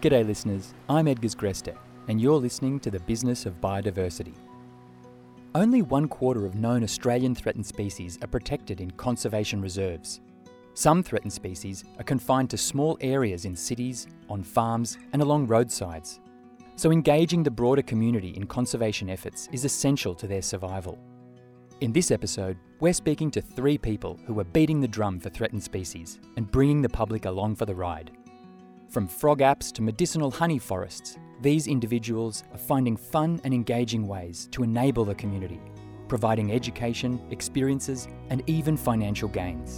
G'day listeners, I'm Edgars Greste, and you're listening to The Business of Biodiversity. Only 1/4 of known Australian threatened species are protected in conservation reserves. Some threatened species are confined to small areas in cities, on farms, and along roadsides. So engaging the broader community in conservation efforts is essential to their survival. In this episode, we're speaking to 3 people who are beating the drum for threatened species and bringing the public along for the ride. From frog apps to medicinal honey forests, these individuals are finding fun and engaging ways to enable the community, providing education, experiences, and even financial gains.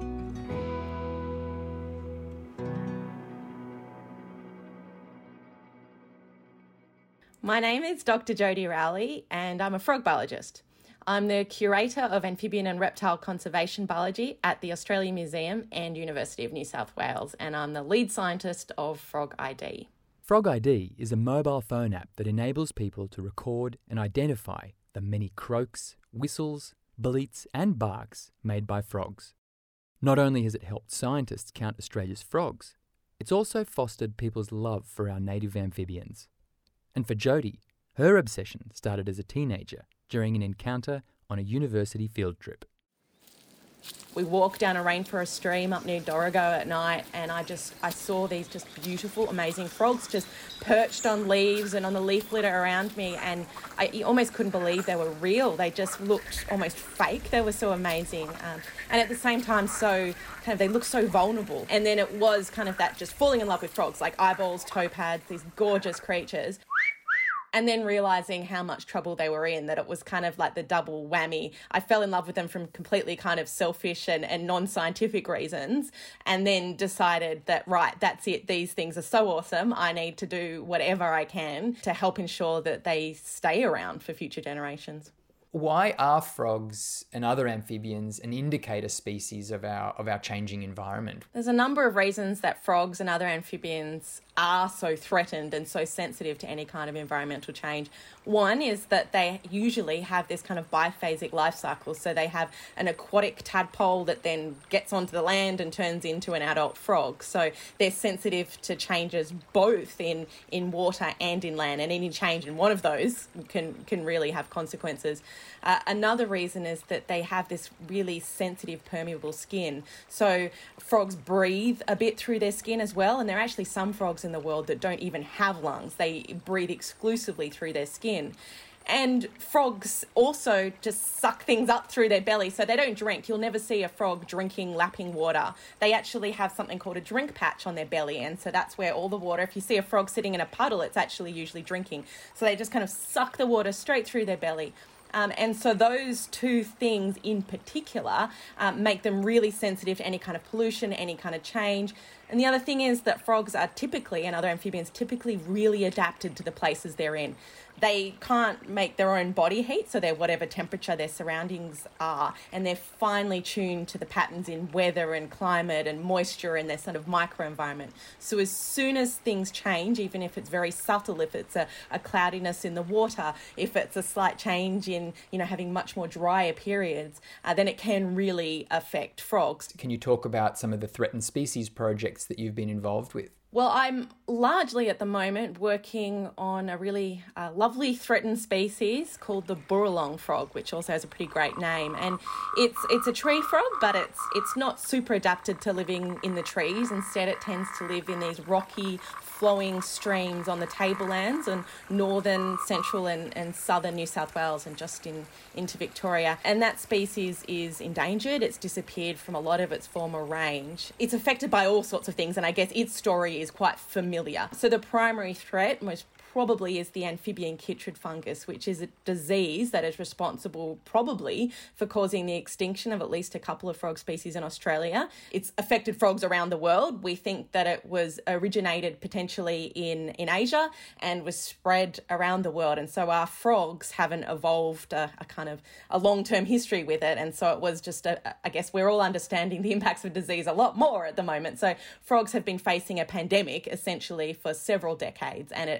My name is Dr. Jodie Rowley and I'm a frog biologist. I'm the curator of amphibian and reptile conservation biology at the Australian Museum and University of New South Wales, and I'm the lead scientist of Frog ID. Frog ID is a mobile phone app that enables people to record and identify the many croaks, whistles, bleats and barks made by frogs. Not only has it helped scientists count Australia's frogs, it's also fostered people's love for our native amphibians. And for Jodie, her obsession started as a teenager during an encounter on a university field trip. We walked down a rainforest stream up near Dorrigo at night, and I saw these just beautiful, amazing frogs just perched on leaves and on the leaf litter around me, and I almost couldn't believe they were real. They just looked almost fake. They were so amazing, and at the same time, they looked so vulnerable. And then it was kind of that just falling in love with frogs, like eyeballs, toe pads, these gorgeous creatures. And then realising how much trouble they were in, that it was kind of like the double whammy. I fell in love with them from completely kind of selfish and non-scientific reasons, and then decided that, right, that's it, these things are so awesome, I need to do whatever I can to help ensure that they stay around for future generations. Why are frogs and other amphibians an indicator species of our changing environment? There's a number of reasons that frogs and other amphibians are so threatened and so sensitive to any kind of environmental change. One is that they usually have this kind of biphasic life cycle. So they have an aquatic tadpole that then gets onto the land and turns into an adult frog. So they're sensitive to changes both in water and in land, and any change in one of those can really have consequences. Another reason is that they have this really sensitive, permeable skin. So frogs breathe a bit through their skin as well, and there are actually some frogs in the world that don't even have lungs. They breathe exclusively through their skin. And frogs also just suck things up through their belly, so they don't drink. You'll never see a frog drinking, lapping water. They actually have something called a drink patch on their belly, and so that's where all the water, if you see a frog sitting in a puddle, it's actually usually drinking. So they just kind of suck the water straight through their belly. And so those two things in particular make them really sensitive to any kind of pollution, any kind of change. And the other thing is that frogs are typically, and other amphibians, typically really adapted to the places they're in. They can't make their own body heat, so they're whatever temperature their surroundings are, and they're finely tuned to the patterns in weather and climate and moisture and their sort of microenvironment. So as soon as things change, even if it's very subtle, if it's a cloudiness in the water, if it's a slight change in, having much more drier periods, then it can really affect frogs. Can you talk about some of the threatened species projects that you've been involved with? Well, I'm largely at the moment working on a really lovely threatened species called the Burralong frog, which also has a pretty great name. And it's a tree frog, but it's not super adapted to living in the trees. Instead, it tends to live in these rocky, flowing streams on the tablelands in northern, central and southern New South Wales and just into Victoria. And that species is endangered. It's disappeared from a lot of its former range. It's affected by all sorts of things, and I guess its story is quite familiar. So the primary threat, most probably, is the amphibian chytrid fungus, which is a disease that is responsible probably for causing the extinction of at least a couple of frog species in Australia. It's affected frogs around the world. We think that it was originated potentially in Asia and was spread around the world. And so our frogs haven't evolved a kind of a long-term history with it. And so it was just, I guess we're all understanding the impacts of disease a lot more at the moment. So frogs have been facing a pandemic essentially for several decades, and it has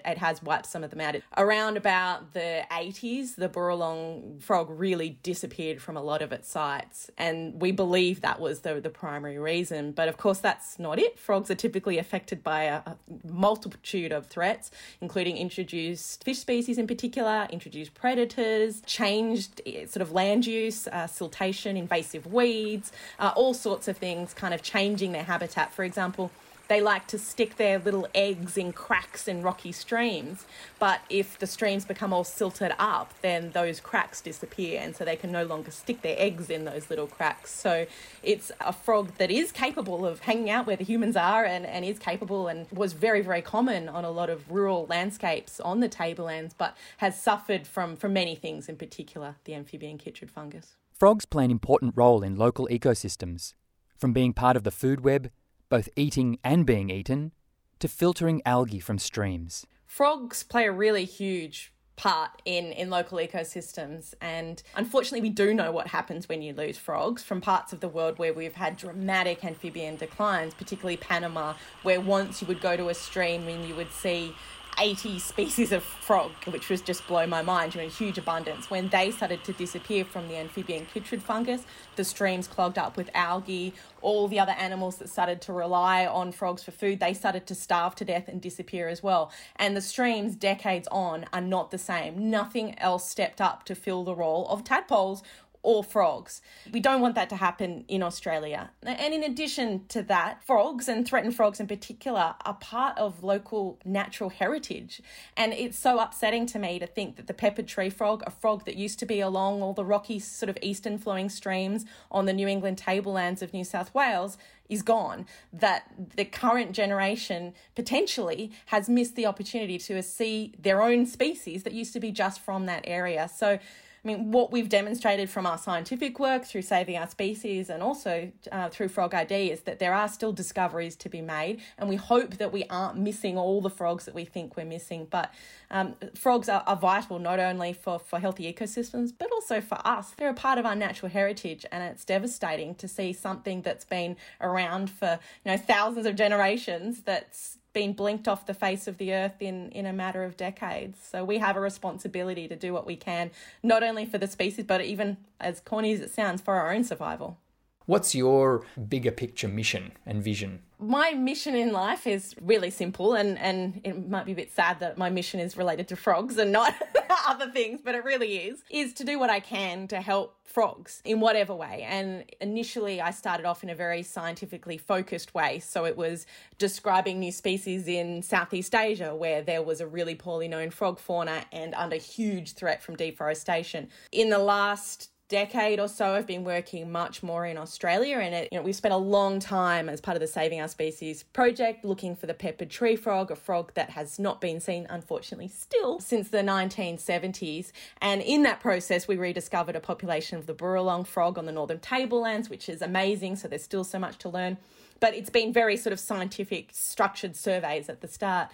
wiped some of them out. Around about the 80s, the Burralong frog really disappeared from a lot of its sites, and we believe that was the primary reason. But of course, that's not it. Frogs are typically affected by a multitude of threats, including introduced fish species in particular, introduced predators, changed sort of land use, siltation, invasive weeds, all sorts of things kind of changing their habitat. For example, they like to stick their little eggs in cracks in rocky streams, but if the streams become all silted up, then those cracks disappear, and so they can no longer stick their eggs in those little cracks. So it's a frog that is capable of hanging out where the humans are, and is capable and was very, very common on a lot of rural landscapes on the tablelands, but has suffered from many things, in particular the amphibian chytrid fungus. Frogs play an important role in local ecosystems, from being part of the food web, both eating and being eaten, to filtering algae from streams. Frogs play a really huge part in local ecosystems, and unfortunately we do know what happens when you lose frogs from parts of the world where we've had dramatic amphibian declines, particularly Panama, where once you would go to a stream and you would see 80 species of frog, which was just blow my mind, in huge abundance. When they started to disappear from the amphibian chytrid fungus, the streams clogged up with algae. All the other animals that started to rely on frogs for food, they started to starve to death and disappear as well. And the streams, decades on, are not the same. Nothing else stepped up to fill the role of tadpoles or frogs. We don't want that to happen in Australia. And in addition to that, frogs, and threatened frogs in particular, are part of local natural heritage. And it's so upsetting to me to think that the peppered tree frog, a frog that used to be along all the rocky sort of eastern flowing streams on the New England tablelands of New South Wales, is gone, that the current generation potentially has missed the opportunity to see their own species that used to be just from that area. So I mean, what we've demonstrated from our scientific work through Saving Our Species and also through Frog ID is that there are still discoveries to be made, and we hope that we aren't missing all the frogs that we think we're missing. But frogs are vital not only for healthy ecosystems, but also for us. They're a part of our natural heritage, and it's devastating to see something that's been around for thousands of generations that's been blinked off the face of the earth in a matter of decades. So we have a responsibility to do what we can, not only for the species, but even, as corny as it sounds, for our own survival. What's your bigger picture mission and vision? My mission in life is really simple, and it might be a bit sad that my mission is related to frogs and not other things, but it really is to do what I can to help frogs in whatever way. And initially I started off in a very scientifically focused way. So it was describing new species in Southeast Asia where there was a really poorly known frog fauna and under huge threat from deforestation. In the last decade or so, I've been working much more in Australia, and we've spent a long time as part of the Saving Our Species project looking for the peppered tree frog, a frog that has not been seen, unfortunately, still since the 1970s. And in that process, we rediscovered a population of the Burralong frog on the northern tablelands, which is amazing. So there's still so much to learn, but it's been very sort of scientific, structured surveys at the start.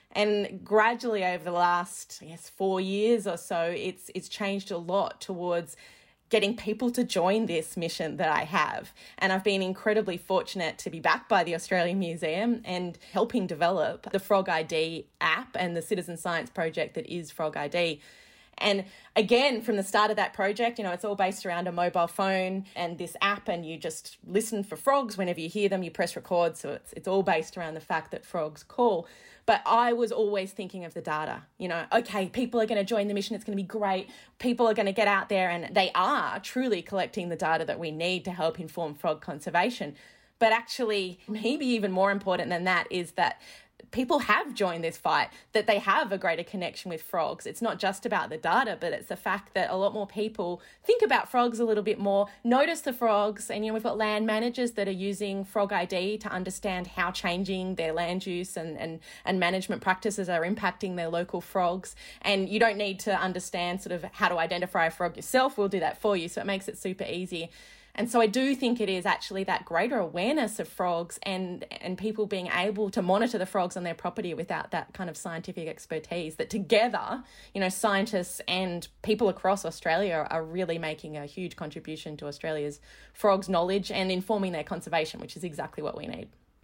And gradually over the last, 4 years or so, it's changed a lot towards getting people to join this mission that I have. And I've been incredibly fortunate to be backed by the Australian Museum and helping develop the Frog ID app and the citizen science project that is Frog ID. And again, from the start of that project, it's all based around a mobile phone and this app, and you just listen for frogs. Whenever you hear them, you press record. So it's all based around the fact that frogs call. But I was always thinking of the data, okay, people are going to join the mission. It's going to be great. People are going to get out there, and they are truly collecting the data that we need to help inform frog conservation. But actually, maybe even more important than that is that people have joined this fight, that they have a greater connection with frogs. It's not just about the data, but it's the fact that a lot more people think about frogs a little bit more, notice the frogs. And, we've got land managers that are using Frog ID to understand how changing their land use and management practices are impacting their local frogs. And you don't need to understand sort of how to identify a frog yourself. We'll do that for you. So it makes it super easy. And so I do think it is actually that greater awareness of frogs and people being able to monitor the frogs on their property without that kind of scientific expertise, that together, scientists and people across Australia are really making a huge contribution to Australia's frogs knowledge and informing their conservation, which is exactly what we need.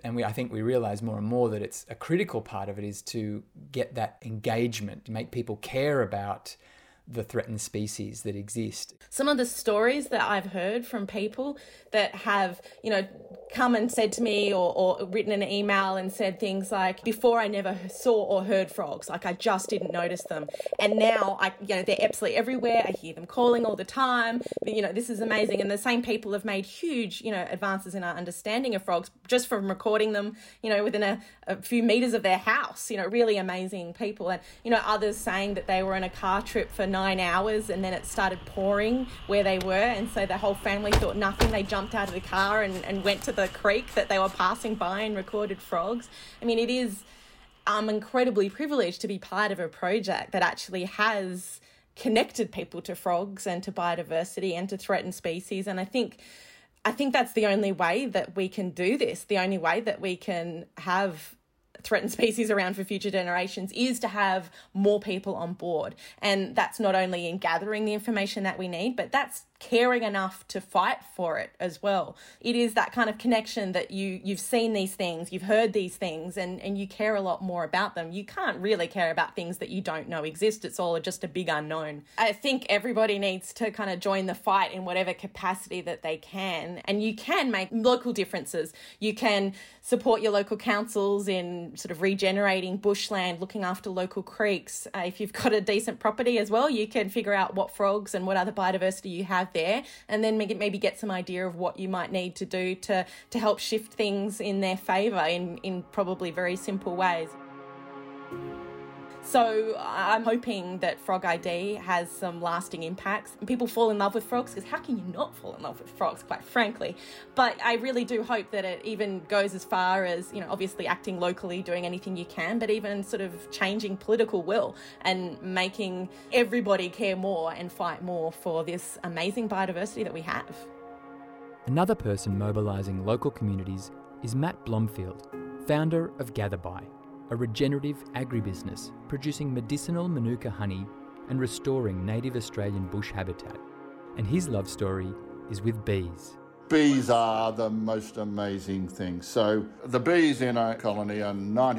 and I think we realise more and more that it's a critical part of it is to get that engagement, to make people care about the threatened species that exist. Some of the stories that I've heard from people that have, come and said to me or written an email and said things like, before I never saw or heard frogs, like I just didn't notice them. And now they're absolutely everywhere. I hear them calling all the time. This is amazing. And the same people have made huge, advances in our understanding of frogs just from recording them, within a few meters of their house, really amazing people. And, others saying that they were on a car trip for 9 hours and then it started pouring where they were, and so the whole family thought nothing. They jumped out of the car and went to the creek that they were passing by and recorded frogs. I mean, it is incredibly privileged to be part of a project that actually has connected people to frogs and to biodiversity and to threatened species. And I think that's the only way that we can do this. The only way that we can have threatened species around for future generations is to have more people on board. And that's not only in gathering the information that we need, but that's caring enough to fight for it as well. It is that kind of connection that you've seen these things, you've heard these things, and you care a lot more about them. You can't really care about things that you don't know exist. It's all just a big unknown. I think everybody needs to kind of join the fight in whatever capacity that they can, and you can make local differences. You can support your local councils in sort of regenerating bushland, looking after local creeks. If you've got a decent property as well, you can figure out what frogs and what other biodiversity you have there, and then maybe get some idea of what you might need to do to help shift things in their favour in probably very simple ways. So I'm hoping that Frog ID has some lasting impacts. People fall in love with frogs, because how can you not fall in love with frogs, quite frankly? But I really do hope that it even goes as far as, obviously acting locally, doing anything you can, but even sort of changing political will and making everybody care more and fight more for this amazing biodiversity that we have. Another person mobilising local communities is Matt Blomfield, founder of Gatherby, a regenerative agribusiness producing medicinal Manuka honey and restoring native Australian bush habitat. And his love story is with bees. Bees are the most amazing thing. So the bees in our colony are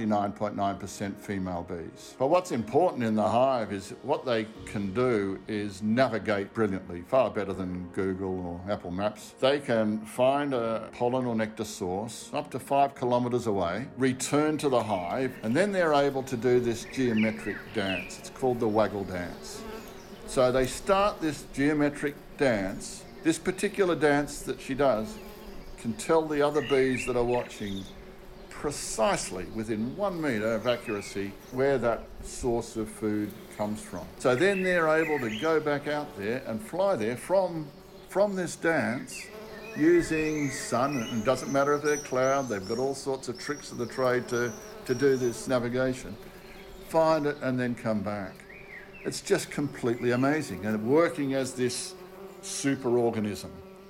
99.9% female bees. But what's important in the hive is what they can do is navigate brilliantly, far better than Google or Apple Maps. They can find a pollen or nectar source up to 5 kilometres away, return to the hive, and then they're able to do this geometric dance. It's called the waggle dance. So they start this geometric dance. This particular dance that she does can tell the other bees that are watching precisely within 1 metre of accuracy where that source of food comes from. So then they're able to go back out there and fly there from this dance using sun, and it doesn't matter if they're cloud, they've got all sorts of tricks of the trade to do this navigation. Find it and then come back. It's just completely amazing, and working as this superorganism,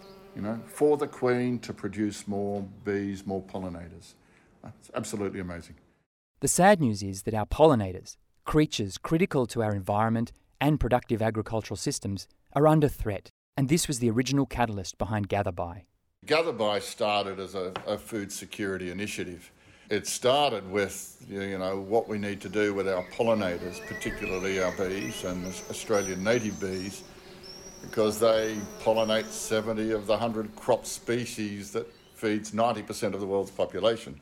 for the queen to produce more bees, more pollinators. It's absolutely amazing. The sad news is that our pollinators, creatures critical to our environment and productive agricultural systems, are under threat, and this was the original catalyst behind Gatherby. Gatherby started as a food security initiative. It started with, what we need to do with our pollinators, particularly our bees and Australian native bees, because they pollinate 70 of the 100 crop species that feeds 90% of the world's population.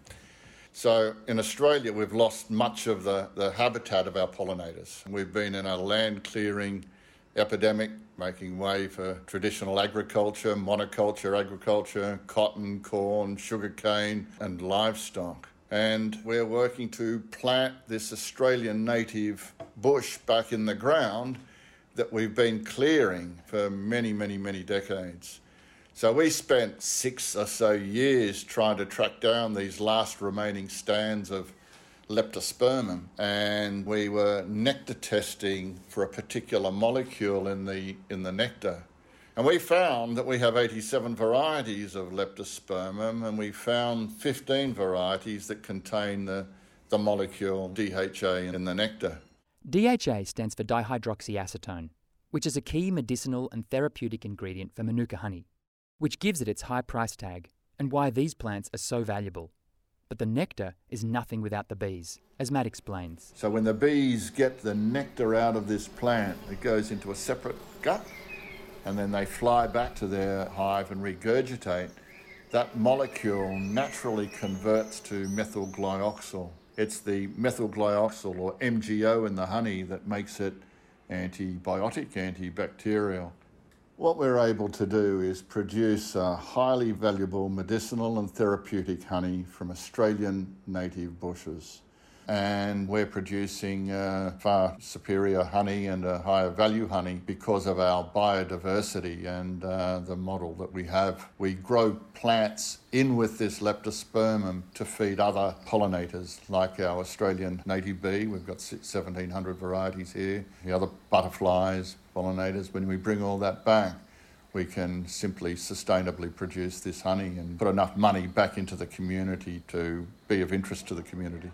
So in Australia, we've lost much of the habitat of our pollinators. We've been in a land clearing epidemic, making way for traditional agriculture, monoculture agriculture, cotton, corn, sugarcane, and livestock. And we're working to plant this Australian native bush back in the ground that we've been clearing for many, many, many decades. So we spent 6 or so years trying to track down these last remaining stands of Leptospermum, and we were nectar testing for a particular molecule in the nectar. And we found that we have 87 varieties of Leptospermum, and we found 15 varieties that contain the molecule DHA in the nectar. DHA stands for dihydroxyacetone, which is a key medicinal and therapeutic ingredient for Manuka honey, which gives it its high price tag and why these plants are so valuable. But the nectar is nothing without the bees, as Matt explains. So when the bees get the nectar out of this plant, it goes into a separate gut, and then they fly back to their hive and regurgitate. That molecule naturally converts to methylglyoxal. It's the methylglyoxal, or MgO, in the honey that makes it antibiotic, antibacterial. What we're able to do is produce a highly valuable medicinal and therapeutic honey from Australian native bushes. And we're producing far superior honey and a higher value honey because of our biodiversity and the model that we have. We grow plants in with this leptospermum to feed other pollinators, like our Australian native bee. We've got 1,700 varieties here. The other butterflies, pollinators. When we bring all that back, we can simply sustainably produce this honey and put enough money back into the community to be of interest to the community.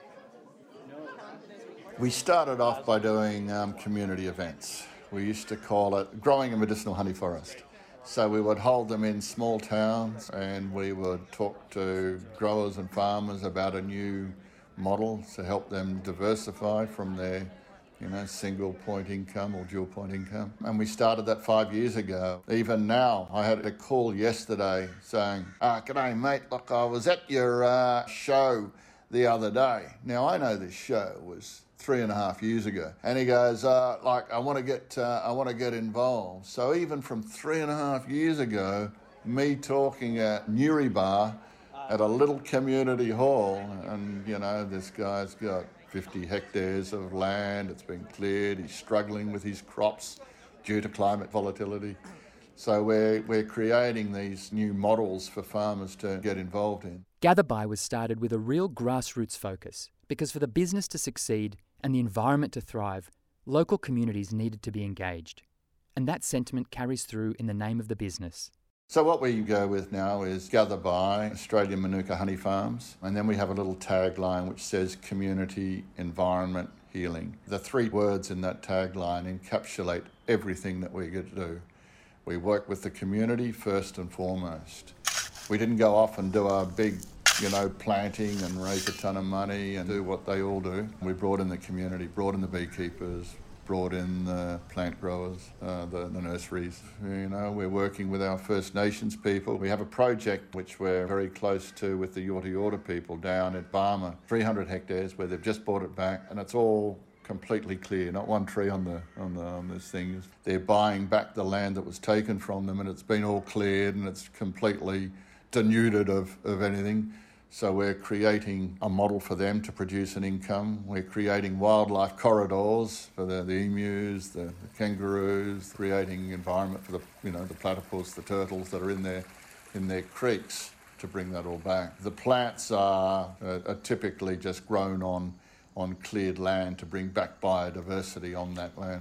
We started off by doing community events. We used to call it growing a medicinal honey forest. So we would hold them in small towns and we would talk to growers and farmers about a new model to help them diversify from their single point income or dual point income. And we started that 5 years ago. Even now, I had a call yesterday saying, "G'day mate, look, I was at your show the other day." Now I know this show was 3.5 years ago, and he goes, I want to get involved. So even from 3.5 years ago, me talking at Newry Bar at a little community hall, and this guy's got 50 hectares of land. It's been cleared. He's struggling with his crops due to climate volatility. So we're creating these new models for farmers to get involved in. Gather By was started with a real grassroots focus, because for the business to succeed and the environment to thrive, local communities needed to be engaged. And that sentiment carries through in the name of the business. So what we go with now is Gather By, Australian Manuka Honey Farms, and then we have a little tagline which says community, environment, healing. The 3 words in that tagline encapsulate everything that we get to do. We work with the community first and foremost. We didn't go off and do a big planting and raise a ton of money and do what they all do. We brought in the community, brought in the beekeepers, brought in the plant growers, the nurseries. We're working with our First Nations people. We have a project which we're very close to with the Yorta Yorta people down at Barmer, 300 hectares where they've just bought it back, and it's all completely clear, not one tree on this thing. They're buying back the land that was taken from them, and it's been all cleared and it's completely denuded of anything. So we're creating a model for them to produce an income. We're creating wildlife corridors for the emus, the kangaroos, creating environment for the platypus, the turtles that are in their creeks to bring that all back. The plants are typically just grown on cleared land to bring back biodiversity on that land.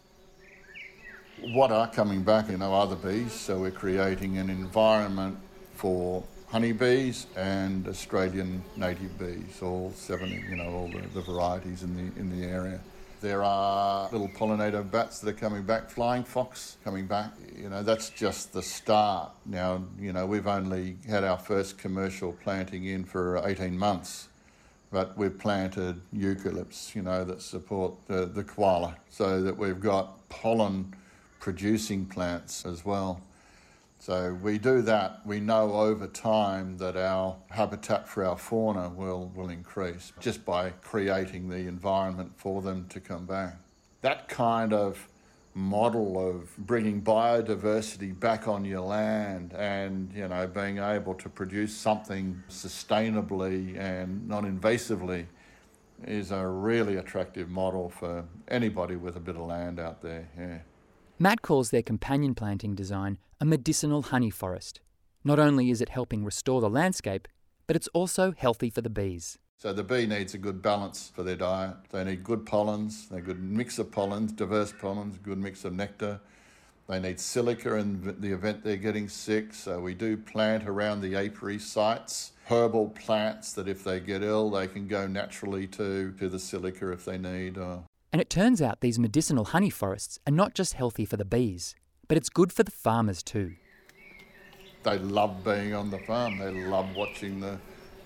What are coming back are the bees, so we're creating an environment for honeybees and Australian native bees, all 70, all the varieties in the area. There are little pollinator bats that are coming back, flying fox coming back. That's just the start. Now, we've only had our first commercial planting in for 18 months, but we've planted eucalypts, that support the koala, so that we've got pollen producing plants as well. So we do that. We know over time that our habitat for our fauna will increase just by creating the environment for them to come back. That kind of model of bringing biodiversity back on your land and, being able to produce something sustainably and non-invasively is a really attractive model for anybody with a bit of land out there, yeah. Matt calls their companion planting design a medicinal honey forest. Not only is it helping restore the landscape, but it's also healthy for the bees. So the bee needs a good balance for their diet. They need good pollens, a good mix of pollens, diverse pollens, good mix of nectar. They need silica in the event they're getting sick, so we do plant around the apiary sites herbal plants that if they get ill, they can go naturally to the silica if they need. And it turns out these medicinal honey forests are not just healthy for the bees, but it's good for the farmers too. They love being on the farm. They love watching the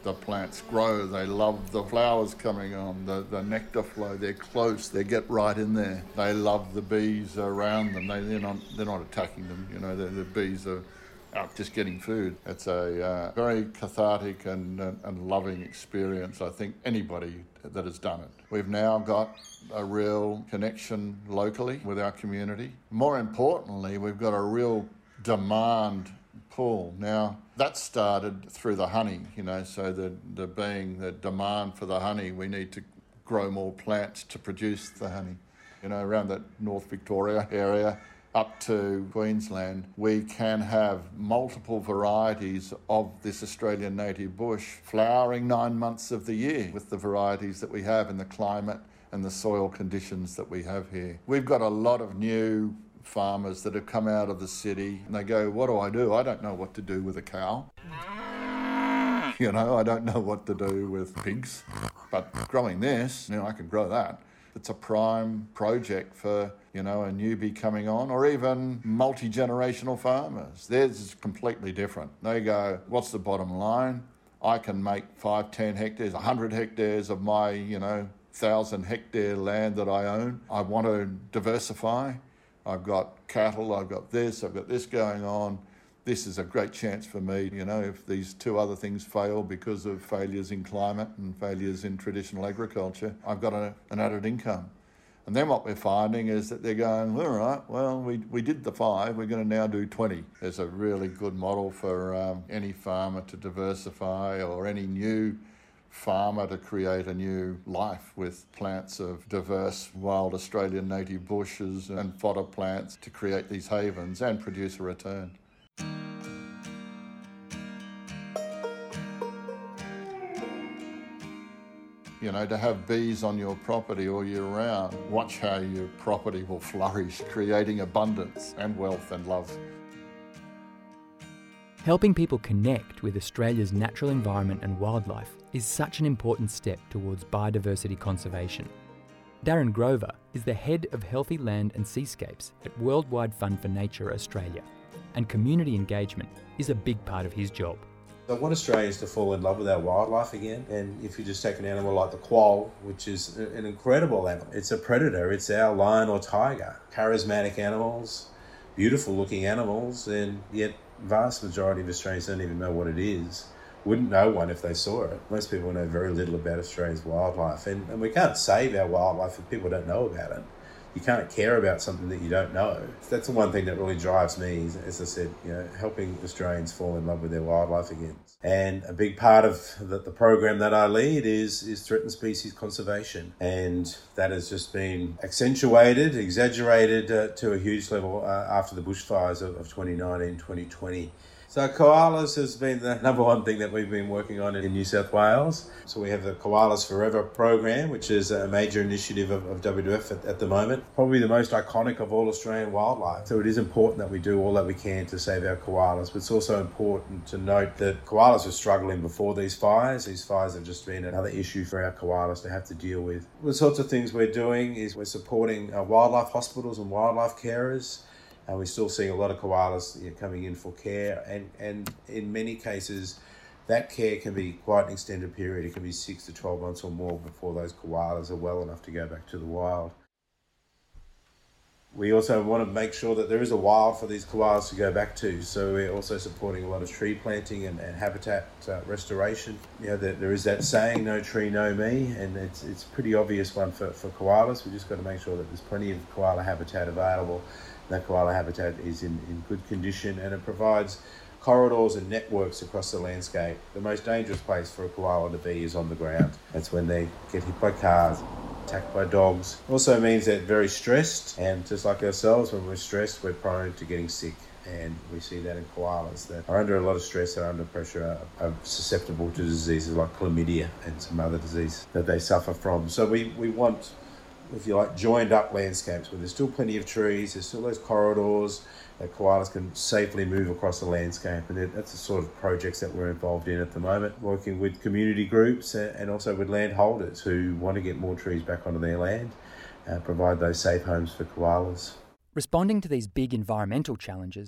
the plants grow. They love the flowers coming on, the nectar flow. They're close. They get right in there. They love the bees around them. They're not attacking them. You know, the bees are out just getting food. It's a very cathartic and loving experience. I think anybody that has done it. We've now got a real connection locally with our community. More importantly, we've got a real demand pull. Now, that started through the honey, you know, so the demand for the honey, we need to grow more plants to produce the honey. You know, around that North Victoria area up to Queensland, we can have multiple varieties of this Australian native bush flowering 9 months of the year with the varieties that we have in the climate and the soil conditions that we have here. We've got a lot of new farmers that have come out of the city and they go, what do? I don't know what to do with a cow. You know, I don't know what to do with pigs. But growing this, you know, I can grow that. It's a prime project for, you know, a newbie coming on, or even multi-generational farmers. Theirs is completely different. They go, what's the bottom line? I can make 5, 10 hectares, 100 hectares of my, you know, 1,000 hectare land that I own. I want to diversify. I've got cattle, I've got this going on. This is a great chance for me, you know, if these two other things fail because of failures in climate and failures in traditional agriculture, I've got an added income. And then what we're finding is that they're going, all right, well, we did the 5, we're going to now do 20. There's a really good model for any farmer to diversify, or any new farmer to create a new life with plants of diverse wild Australian native bushes and fodder plants to create these havens and produce a return. You know, to have bees on your property all year round, watch how your property will flourish, creating abundance and wealth and love. Helping people connect with Australia's natural environment and wildlife is such an important step towards biodiversity conservation. Darren Grover is the head of Healthy Land and Seascapes at Worldwide Fund for Nature Australia, and community engagement is a big part of his job. I want Australians to fall in love with our wildlife again. And if you just take an animal like the quoll, which is an incredible animal, it's a predator, it's our lion or tiger. Charismatic animals, beautiful looking animals, and yet vast majority of Australians don't even know what it is. Wouldn't know one if they saw it. Most people know very little about Australia's wildlife, and we can't save our wildlife if people don't know about it. You can't care about something that you don't know. That's the one thing that really drives me, as I said, you know, helping Australians fall in love with their wildlife again. And a big part of the program that I lead is threatened species conservation. And that has just been accentuated, exaggerated to a huge level after the bushfires of 2019, 2020. So koalas has been the number one thing that we've been working on in New South Wales. So we have the Koalas Forever program, which is a major initiative of WWF at the moment. Probably the most iconic of all Australian wildlife. So it is important that we do all that we can to save our koalas. But it's also important to note that koalas were struggling before these fires. These fires have just been another issue for our koalas to have to deal with. The sorts of things we're doing is we're supporting wildlife hospitals and wildlife carers. And we're still seeing a lot of koalas coming in for care, and in many cases, that care can be quite an extended period. It can be 6 to 12 months or more before those koalas are well enough to go back to the wild. We also want to make sure that there is a wild for these koalas to go back to, so we're also supporting a lot of tree planting and habitat restoration. You know, there is that saying, no tree, no me, and it's a pretty obvious one for koalas. We just got to make sure that there's plenty of koala habitat available. That koala habitat is in good condition, and it provides corridors and networks across the landscape. The most dangerous place for a koala to be is on the ground. That's when they get hit by cars, attacked by dogs. Also means they're very stressed, and just like ourselves, when we're stressed, we're prone to getting sick. And we see that in koalas that are under a lot of stress, are under pressure, are susceptible to diseases like chlamydia and some other disease that they suffer from. So we want, if you like, joined up landscapes where there's still plenty of trees, there's still those corridors that koalas can safely move across the landscape. And that's the sort of projects that we're involved in at the moment, working with community groups and also with landholders who want to get more trees back onto their land, provide those safe homes for koalas. Responding to these big environmental challenges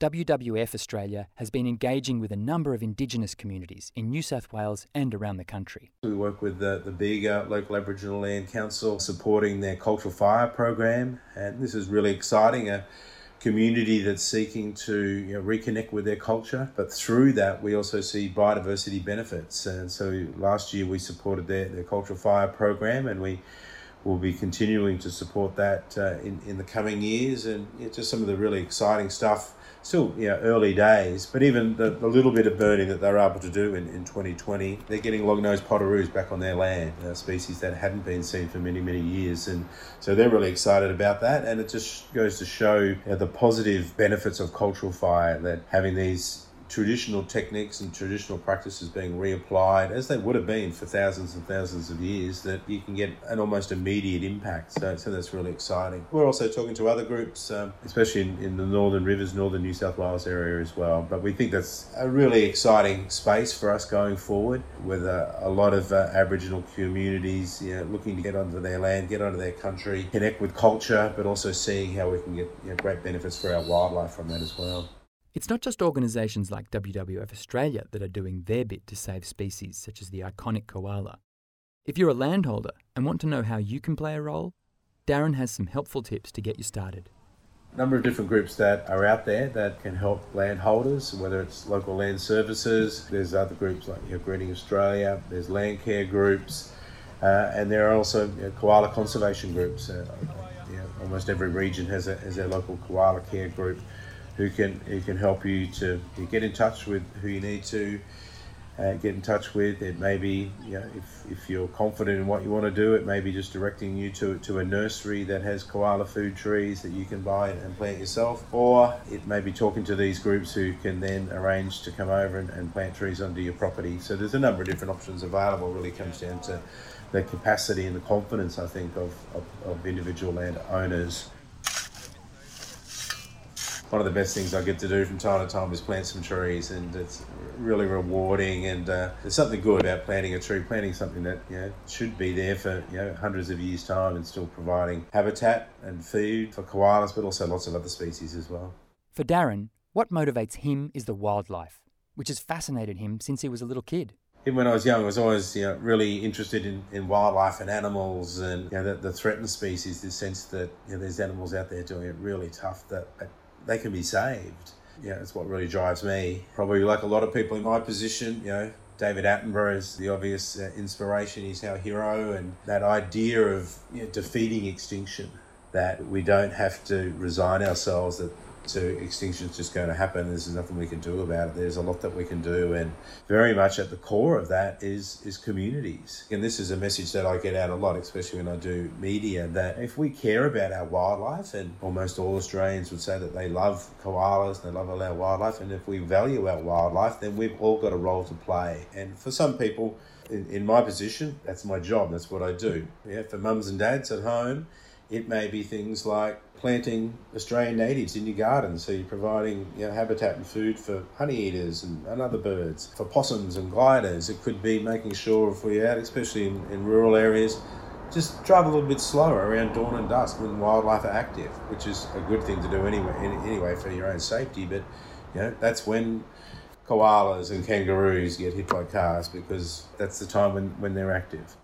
WWF Australia has been engaging with a number of Indigenous communities in New South Wales and around the country. We work with the Bega Local Aboriginal Land Council supporting their Cultural Fire program, and this is really exciting. A community that's seeking to reconnect with their culture, but through that we also see biodiversity benefits. And so last year we supported their Cultural Fire program, and we will be continuing to support that in the coming years. And just some of the really exciting stuff. Still, early days, but even the little bit of burning that they're able to do in 2020, they're getting long-nosed potoroos back on their land, a species that hadn't been seen for many, many years. And so they're really excited about that. And it just goes to show the positive benefits of cultural fire, that having these traditional techniques and traditional practices being reapplied, as they would have been for thousands and thousands of years, that you can get an almost immediate impact. So that's really exciting. We're also talking to other groups, especially in the Northern Rivers, Northern New South Wales area as well. But we think that's a really exciting space for us going forward, with a lot of Aboriginal communities looking to get onto their land, get onto their country, connect with culture, but also seeing how we can get great benefits for our wildlife from that as well. It's not just organisations like WWF Australia that are doing their bit to save species such as the iconic koala. If you're a landholder and want to know how you can play a role, Darren has some helpful tips to get you started. A number of different groups that are out there that can help landholders, whether it's local land services, there's other groups like Greening Australia, there's land care groups, and there are also koala conservation groups. Almost every region has their local koala care group who can help you to get in touch with who you need to get in touch with. It may be, if you're confident in what you want to do, it may be just directing you to a nursery that has koala food trees that you can buy and plant yourself, or it may be talking to these groups who can then arrange to come over and plant trees onto your property. So there's a number of different options available. It really comes down to the capacity and the confidence, I think, of individual landowners. One of the best things I get to do from time to time is plant some trees, and it's really rewarding. And there's something good about planting a tree, planting something that should be there for hundreds of years' time, and still providing habitat and food for koalas, but also lots of other species as well. For Darren, what motivates him is the wildlife, which has fascinated him since he was a little kid. Even when I was young, I was always really interested in wildlife and animals, and the threatened species. This sense that there's animals out there doing it really tough, that they can be saved. It's what really drives me. Probably like a lot of people in my position, David Attenborough is the obvious inspiration. He's our hero, and that idea of defeating extinction, that we don't have to resign ourselves to extinction's just going to happen. There's nothing we can do about it. There's a lot that we can do, and very much at the core of that is communities. And this is a message that I get out a lot, especially when I do media, that if we care about our wildlife, and almost all Australians would say that they love koalas, they love all our wildlife, and if we value our wildlife, then we've all got a role to play. And for some people, in my position, that's my job, that's what I do. For mums and dads at home, it may be things like planting Australian natives in your garden, so you're providing habitat and food for honey eaters and other birds, for possums and gliders. It could be making sure, if we're out, especially in rural areas, just drive a little bit slower around dawn and dusk when wildlife are active, which is a good thing to do anyway for your own safety. But that's when koalas and kangaroos get hit by cars, because that's the time when they're active.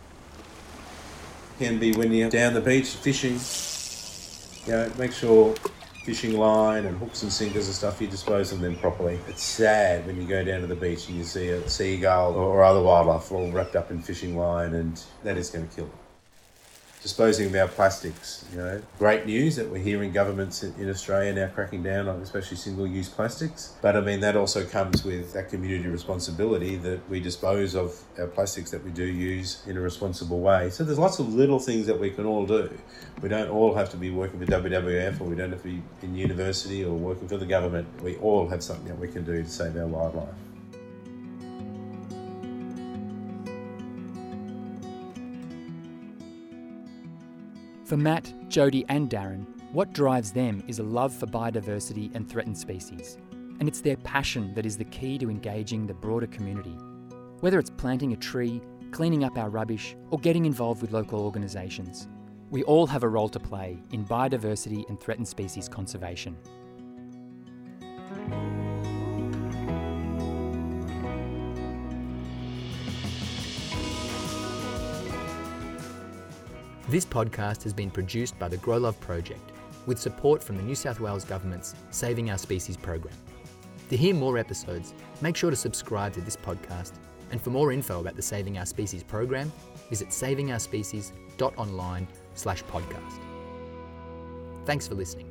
Can be when you're down the beach fishing. Make sure fishing line and hooks and sinkers and stuff, you dispose of them properly. It's sad when you go down to the beach and you see a seagull or other wildlife all wrapped up in fishing line, and that is going to kill them. Disposing of our plastics, great news that we're hearing governments in Australia now cracking down on especially single-use plastics. But that also comes with that community responsibility, that we dispose of our plastics that we do use in a responsible way. So there's lots of little things that we can all do. We don't all have to be working for WWF, or we don't have to be in university or working for the government. We all have something that we can do to save our wildlife. For Matt, Jody and Darren, what drives them is a love for biodiversity and threatened species. And it's their passion that is the key to engaging the broader community. Whether it's planting a tree, cleaning up our rubbish, or getting involved with local organisations, we all have a role to play in biodiversity and threatened species conservation. This podcast has been produced by the Grow Love Project with support from the New South Wales Government's Saving Our Species program. To hear more episodes, make sure to subscribe to this podcast, and for more info about the Saving Our Species program, visit savingourspecies.online/podcast. Thanks for listening.